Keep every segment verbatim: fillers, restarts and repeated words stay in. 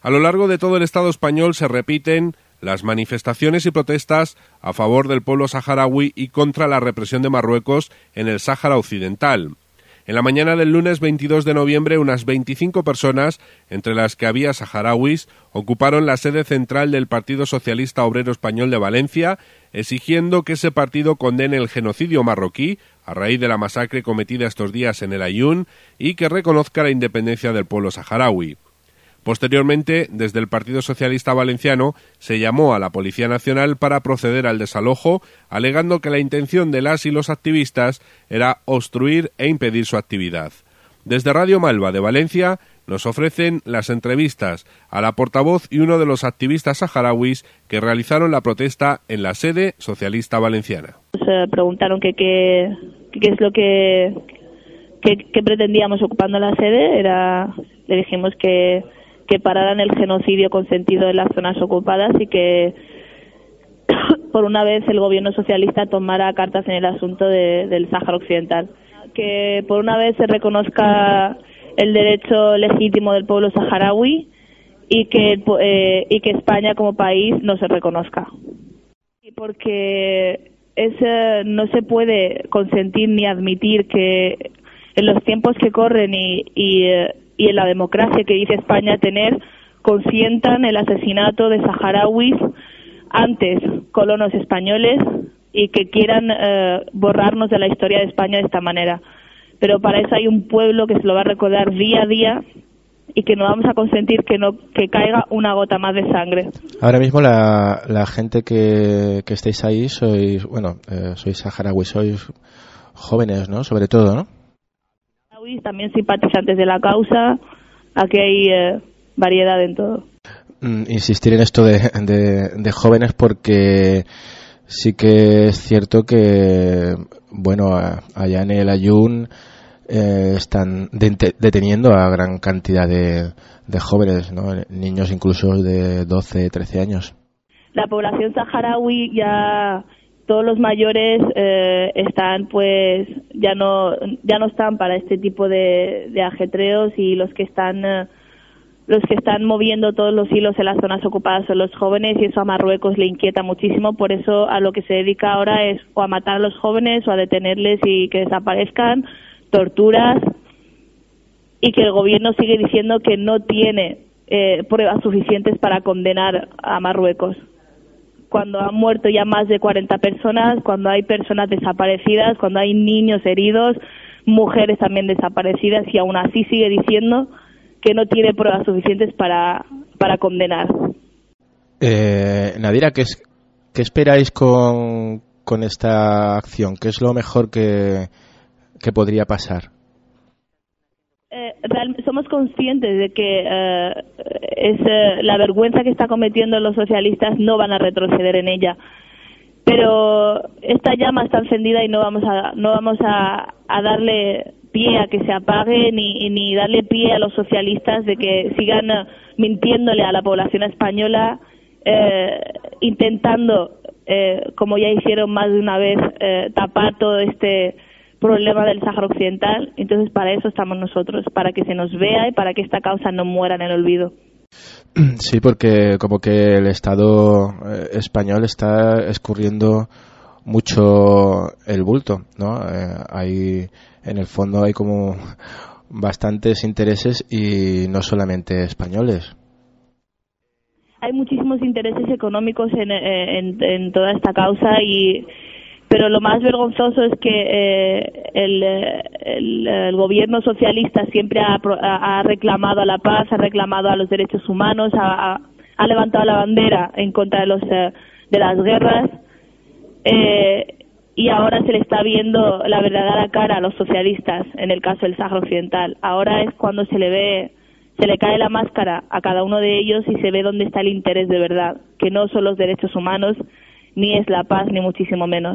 A lo largo de todo el Estado español se repiten las manifestaciones y protestas a favor del pueblo saharaui y contra la represión de Marruecos en el Sáhara Occidental. En la mañana del lunes veintidós de noviembre, unas veinticinco personas, entre las que había saharauis, ocuparon la sede central del Partido Socialista Obrero Español de Valencia, exigiendo que ese partido condene el genocidio marroquí a raíz de la masacre cometida estos días en el Aaiún y que reconozca la independencia del pueblo saharaui. Posteriormente, desde el Partido Socialista Valenciano, se llamó a la Policía Nacional para proceder al desalojo, alegando que la intención de las y los activistas era obstruir e impedir su actividad. Desde Radio Malva de Valencia nos ofrecen las entrevistas a la portavoz y uno de los activistas saharauis que realizaron la protesta en la sede socialista valenciana. Nos preguntaron que qué es lo que, que, que pretendíamos ocupando la sede. Era, le dijimos que que pararan el genocidio consentido en las zonas ocupadas y que por una vez el gobierno socialista tomara cartas en el asunto de, del Sáhara Occidental. Que por una vez se reconozca el derecho legítimo del pueblo saharaui y que, eh, y que España como país no se reconozca. Porque es, eh, no se puede consentir ni admitir que en los tiempos que corren y, y eh, y en la democracia que dice España tener, consientan el asesinato de saharauis, antes colonos españoles, y que quieran eh, borrarnos de la historia de España de esta manera. Pero para eso hay un pueblo que se lo va a recordar día a día y que no vamos a consentir que no que caiga una gota más de sangre. Ahora mismo la, la gente que, que estáis ahí sois, bueno, eh, sois saharauis, sois jóvenes, ¿no? Sobre todo, ¿no? También simpatizantes de la causa. Aquí hay eh, variedad en todo. Mm, insistir en esto de, de, de jóvenes porque sí que es cierto que, bueno, allá en el Aaiún eh, están de, deteniendo a gran cantidad de, de jóvenes, ¿no? Niños incluso de doce, trece años. La población saharaui ya... Todos los mayores eh, están, pues, ya no ya no están para este tipo de, de ajetreos y los que están eh, los que están moviendo todos los hilos en las zonas ocupadas son los jóvenes y eso a Marruecos le inquieta muchísimo. Por eso a lo que se dedica ahora es o a matar a los jóvenes o a detenerles y que desaparezcan, torturas, y que el gobierno sigue diciendo que no tiene eh, pruebas suficientes para condenar a Marruecos. Cuando han muerto ya más de cuarenta personas, cuando hay personas desaparecidas, cuando hay niños heridos, mujeres también desaparecidas, y aún así sigue diciendo que no tiene pruebas suficientes para, para condenar. Eh, Nadira, ¿qué, es, qué esperáis con, con esta acción? ¿Qué es lo mejor que, que podría pasar? Eh, real, somos conscientes de que eh, es eh, la vergüenza que está cometiendo los socialistas, no van a retroceder en ella, pero esta llama está encendida y no vamos a no vamos a, a darle pie a que se apague ni, ni darle pie a los socialistas de que sigan uh, mintiéndole a la población española, eh, intentando, eh, como ya hicieron más de una vez, eh, tapar todo este problema del Sáhara Occidental. Entonces para eso estamos nosotros, para que se nos vea y para que esta causa no muera en el olvido. Sí, porque como que el Estado eh, español está escurriendo mucho el bulto, ¿no? Eh, hay, en el fondo hay como bastantes intereses y no solamente españoles. Hay muchísimos intereses económicos en, en, en toda esta causa, y pero lo más vergonzoso es que eh, el, el, el gobierno socialista siempre ha, ha reclamado a la paz, ha reclamado a los derechos humanos, ha, ha levantado la bandera en contra de los eh, de las guerras, eh, y ahora se le está viendo la verdadera cara a los socialistas en el caso del Sáhara Occidental. Ahora es cuando se le ve, se le cae la máscara a cada uno de ellos y se ve dónde está el interés de verdad, que no son los derechos humanos, ni es la paz, ni muchísimo menos.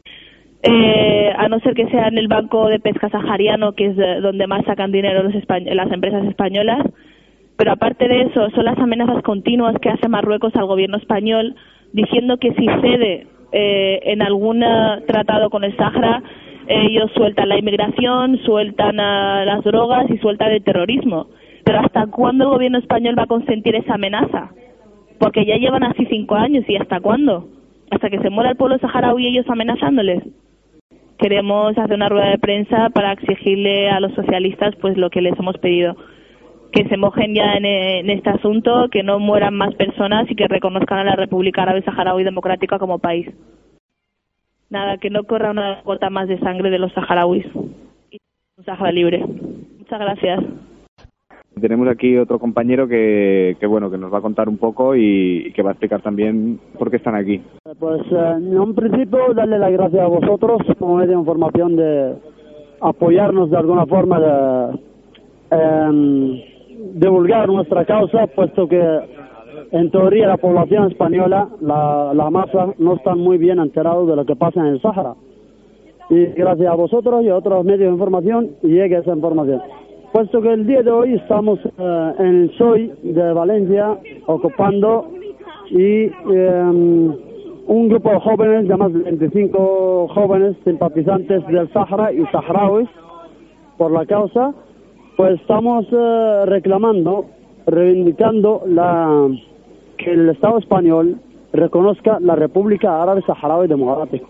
Eh, a no ser que sea en el Banco de Pesca Sahariano, que es de donde más sacan dinero los españ- las empresas españolas, pero aparte de eso son las amenazas continuas que hace Marruecos al gobierno español, diciendo que si cede eh, en algún tratado con el Sáhara, ellos sueltan la inmigración, sueltan uh, las drogas y sueltan el terrorismo. Pero ¿hasta cuándo el gobierno español va a consentir esa amenaza? Porque ya llevan así cinco años, ¿y hasta cuándo? ¿Hasta que se muera el pueblo saharaui y ellos amenazándoles? Queremos hacer una rueda de prensa para exigirle a los socialistas pues lo que les hemos pedido, que se mojen ya en, en este asunto, que no mueran más personas y que reconozcan a la República Árabe Saharaui Democrática como país. Nada, que no corra una gota más de sangre de los saharauis. Y un Sahara libre. Muchas gracias. Tenemos aquí otro compañero que, que bueno que nos va a contar un poco y, y que va a explicar también por qué están aquí. Pues eh, en un principio darle las gracias a vosotros como medio de información, de apoyarnos de alguna forma, de eh, divulgar nuestra causa, puesto que en teoría la población española, la, la masa, no están muy bien enterados de lo que pasa en el Sáhara. Y gracias a vosotros y a otros medios de información llegue esa información. Puesto que el día de hoy estamos eh, en el S O I de Valencia ocupando y eh, un grupo de jóvenes, de más de veinticinco jóvenes simpatizantes del Sáhara y saharauis por la causa, pues estamos eh, reclamando, reivindicando la, que el Estado español reconozca la República Árabe Saharaui Democrática.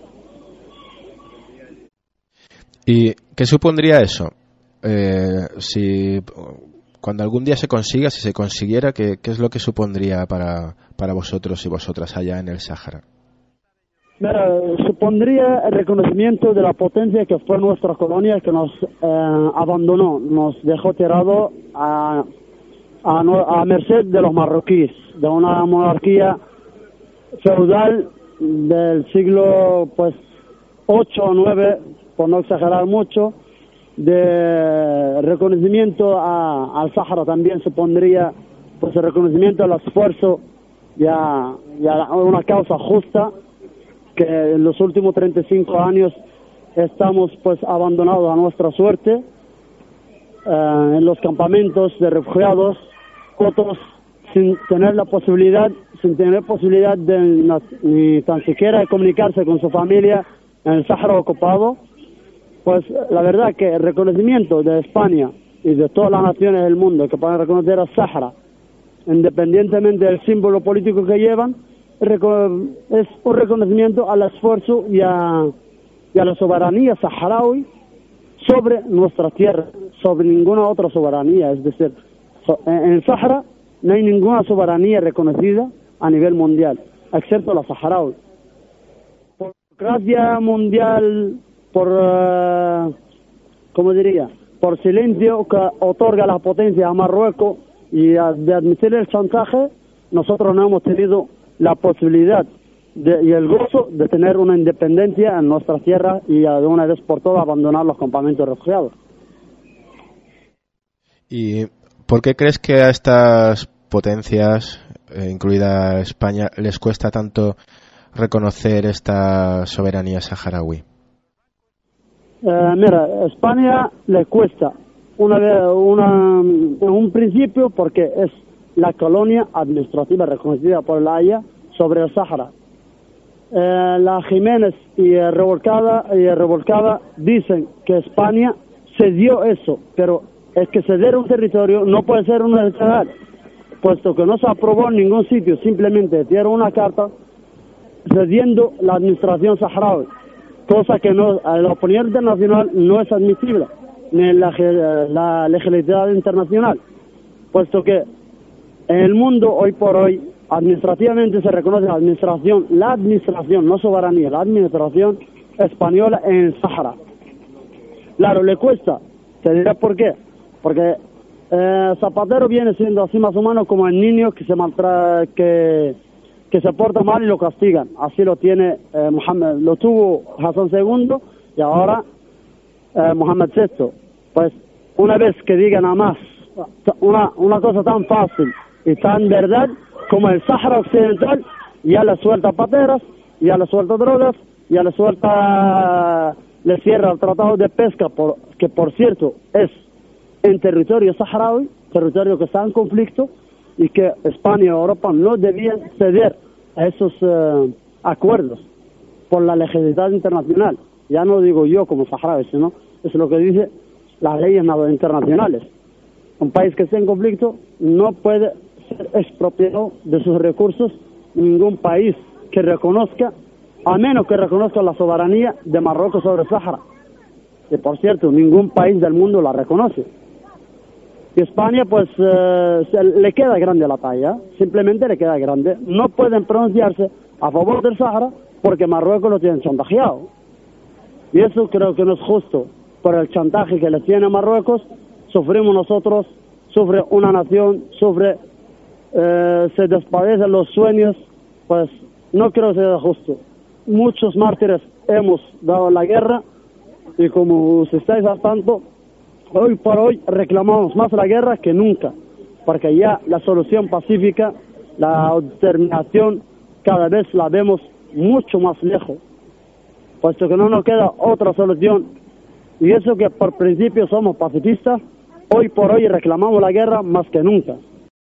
¿Y qué supondría eso? Eh, si cuando algún día se consiga, si se consiguiera, ¿qué, qué es lo que supondría para, para vosotros y vosotras allá en el Sáhara? Mira, supondría el reconocimiento de la potencia que fue nuestra colonia, que nos eh, abandonó, nos dejó tirado a, a, a merced de los marroquíes, de una monarquía feudal del siglo pues ocho o nueve, por no exagerar mucho. De reconocimiento a, al Sáhara también supondría pues el reconocimiento al esfuerzo y a, y a una causa justa, que en los últimos treinta y cinco años estamos pues abandonados a nuestra suerte eh, en los campamentos de refugiados, otros sin tener la posibilidad sin tener posibilidad de ni tan siquiera de comunicarse con su familia en el Sáhara ocupado. Pues la verdad que el reconocimiento de España y de todas las naciones del mundo que puedan reconocer a Sáhara, independientemente del símbolo político que llevan, es un reconocimiento al esfuerzo y a, y a la soberanía saharaui sobre nuestra tierra, sobre ninguna otra soberanía. Es decir, en el Sáhara no hay ninguna soberanía reconocida a nivel mundial, excepto la saharaui. Por gracia mundial, por, uh, ¿cómo diría?, por silencio que otorga la potencia a Marruecos y a, de admitir el chantaje, nosotros no hemos tenido la posibilidad de, y el gozo de tener una independencia en nuestra tierra y a, de una vez por todas abandonar los campamentos refugiados. ¿Y por qué crees que a estas potencias, eh, incluida España, les cuesta tanto reconocer esta soberanía saharaui? Eh, mira, España le cuesta una vez, una, en un principio porque es la colonia administrativa reconocida por la Haya sobre el Sáhara. Eh, la Jiménez y Revolcada, y Revolcada dicen que España cedió eso, pero es que ceder un territorio no puede ser una legalidad, puesto que no se aprobó en ningún sitio, simplemente dieron una carta cediendo la administración saharaui, cosa que no, a la opinión internacional no es admisible, ni en la, la legislación internacional, puesto que en el mundo hoy por hoy administrativamente se reconoce la administración, la administración, no soberanía, la administración española en el Sáhara. Claro, le cuesta, te diré por qué, porque eh, Zapatero viene siendo así más o menos como el niño que se maltra que que se porta mal y lo castigan. Así lo tiene eh, Mohammed, lo tuvo Hassan segundo y ahora eh, Mohammed sexto. Pues una vez que digan a más una, una cosa tan fácil y tan verdad como el Sáhara Occidental, ya le suelta pateras, ya le suelta drogas, ya le suelta, le cierra el tratado de pesca, por, que por cierto es en territorio saharaui, territorio que está en conflicto, y que España y Europa no debían ceder a esos uh, acuerdos por la legislación internacional. Ya no digo yo como saharaui, sino es lo que dice las leyes internacionales. Un país que esté en conflicto no puede ser expropiado de sus recursos ningún país que reconozca, a menos que reconozca la soberanía de Marruecos sobre el Sáhara. Y por cierto, ningún país del mundo la reconoce. Y España, pues, eh, se le queda grande la talla, simplemente le queda grande. No pueden pronunciarse a favor del Sáhara porque Marruecos lo tienen chantajeado. Y eso creo que no es justo. Por el chantaje que le tiene Marruecos, sufrimos nosotros, sufre una nación, sufre, eh, se despadecen los sueños, pues no creo que sea justo. Muchos mártires hemos dado la guerra y como si estáis al tanto, hoy por hoy reclamamos más la guerra que nunca, porque ya la solución pacífica, la autodeterminación, cada vez la vemos mucho más lejos, puesto que no nos queda otra solución. Y eso que por principio somos pacifistas, hoy por hoy reclamamos la guerra más que nunca.